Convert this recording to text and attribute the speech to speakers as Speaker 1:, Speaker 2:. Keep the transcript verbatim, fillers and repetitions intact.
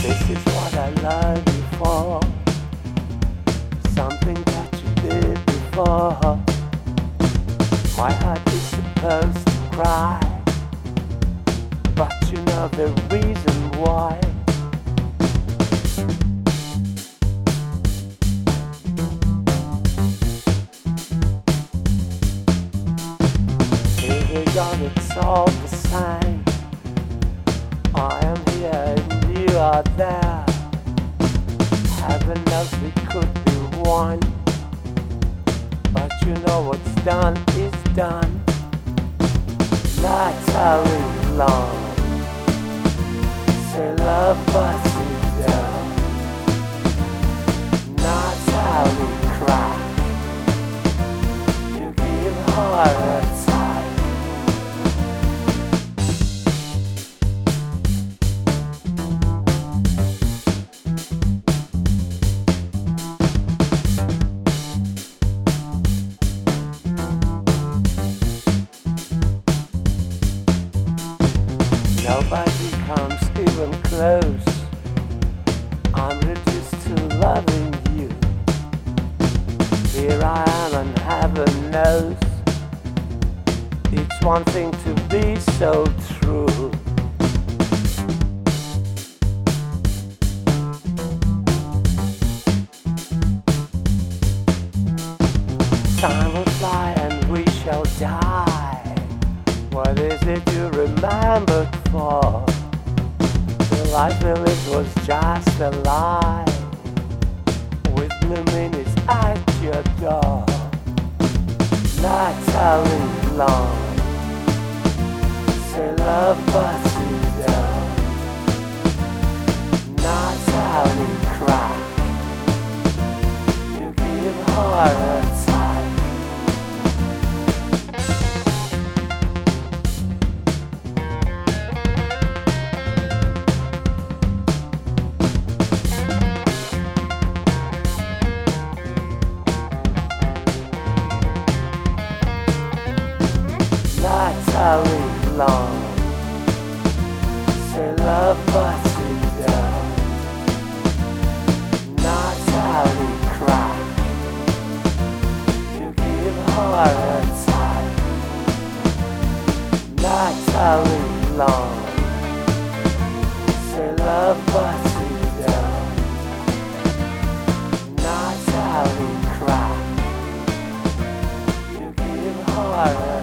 Speaker 1: This is what I love you for, something that you did before. My heart is supposed to cry, but you know the reason why. Here we go, it's all the same. I am here and you are there. Heaven knows we could be one, but you know what's done is done. Not how we long. Say love us down. Not how we cry. You give heart a time. Nobody comes even close. I'm reduced to loving you. Here I am and heaven knows it's one thing to be so true. Time will fly and we shall die. What is it you remembered for? The life we lived was just a lie, with blue minutes at your door. Not telling long. Say love us down. Not how we cry. You give heart a time. Not telling long. Say love us down. Not how we cry. You give heart a time. Not telling long. Say love us down. Not how we cry. You give heart a